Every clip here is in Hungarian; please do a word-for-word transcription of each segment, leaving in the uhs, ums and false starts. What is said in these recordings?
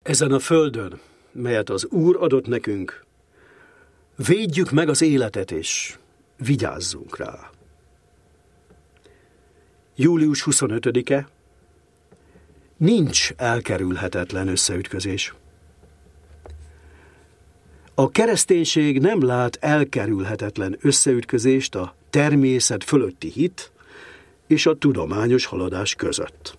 Ezen a földön, melyet az Úr adott nekünk, védjük meg az életet, és vigyázzunk rá. július huszonötödike. Nincs elkerülhetetlen összeütközés. A kereszténység nem lát elkerülhetetlen összeütközést a természet fölötti hit és a tudományos haladás között.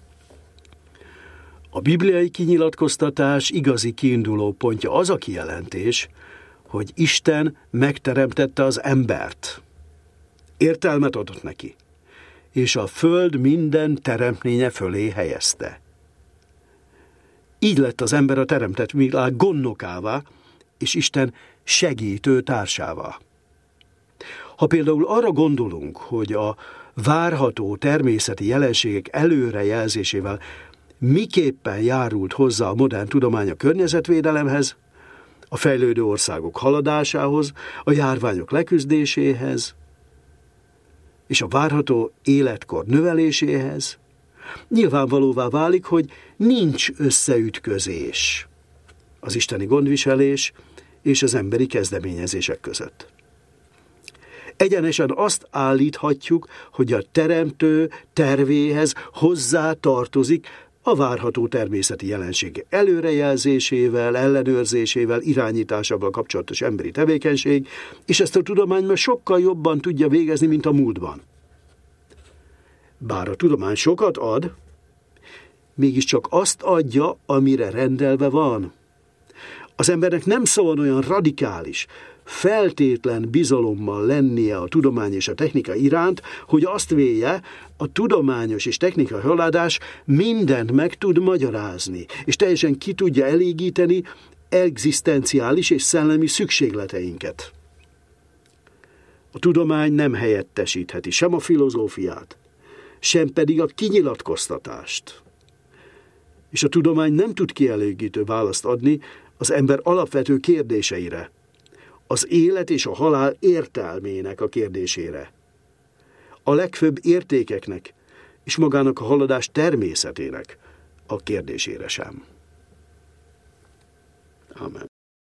A bibliai kinyilatkoztatás igazi kiinduló pontja az a kijelentés, hogy Isten megteremtette az embert. Értelmet adott neki, és a föld minden teremtménye fölé helyezte. Így lett az ember a teremtett világ gondnokává, és Isten segítő társává. Ha például arra gondolunk, hogy a várható természeti jelenségek előrejelzésével miképpen járult hozzá a modern tudomány a környezetvédelemhez, a fejlődő országok haladásához, a járványok leküzdéséhez, és a várható életkor növeléséhez, nyilvánvalóvá válik, hogy nincs összeütközés az isteni gondviselés és az emberi kezdeményezések között. Egyenesen azt állíthatjuk, hogy a teremtő tervéhez hozzá tartozik a várható természeti jelenség előrejelzésével, ellenőrzésével, irányításával kapcsolatos emberi tevékenység, és ezt a tudomány már sokkal jobban tudja végezni, mint a múltban. Bár a tudomány sokat ad, mégiscsak azt adja, amire rendelve van. Az embernek nem szabad olyan radikális, feltétlen bizalommal lennie a tudomány és a technika iránt, hogy azt vélje, a tudományos és technikai haladás mindent meg tud magyarázni, és teljesen ki tudja elégíteni egzisztenciális és szellemi szükségleteinket. A tudomány nem helyettesítheti sem a filozófiát, sem pedig a kinyilatkoztatást. És a tudomány nem tud kielégítő választ adni az ember alapvető kérdéseire, az élet és a halál értelmének a kérdésére, a legfőbb értékeknek és magának a haladás természetének a kérdésére sem. Amen.